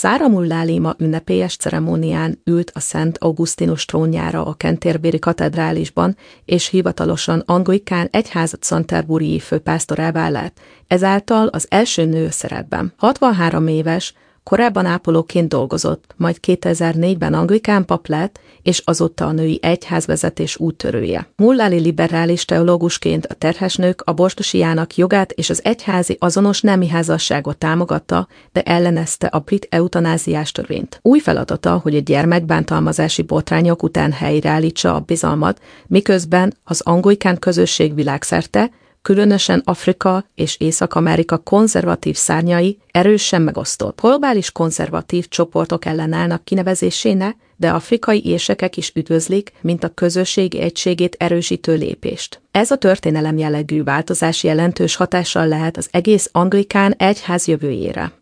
Sarah Mullálima ünnepélyes ceremónián ült a Szent Augustinus trónjára a Canterbury katedrálisban, és hivatalosan anglikán egyházat Canterburyi főpásztorává lett, ezáltal az első nő szerepben. 63 éves, korábban ápolóként dolgozott, majd 2004-ben anglikán pap lett, és azóta a női egyházvezetés úttörője. Mullally liberális teológusként a terhes nők abortusiának jogát és az egyházi azonos nemi házasságot támogatta, de ellenezte a brit eutanáziás törvényt. Új feladata, hogy a gyermekbántalmazási botrányok után helyreállítsa a bizalmat, miközben az anglikán közösség világszerte, különösen Afrika és Észak-Amerika konzervatív szárnyai erősen megosztott. Globális konzervatív csoportok ellenállnak kinevezésének, de afrikai érsekek is üdvözlik, mint a közösség egységét erősítő lépést. Ez a történelem jellegű változás jelentős hatással lehet az egész anglikán egyház jövőjére.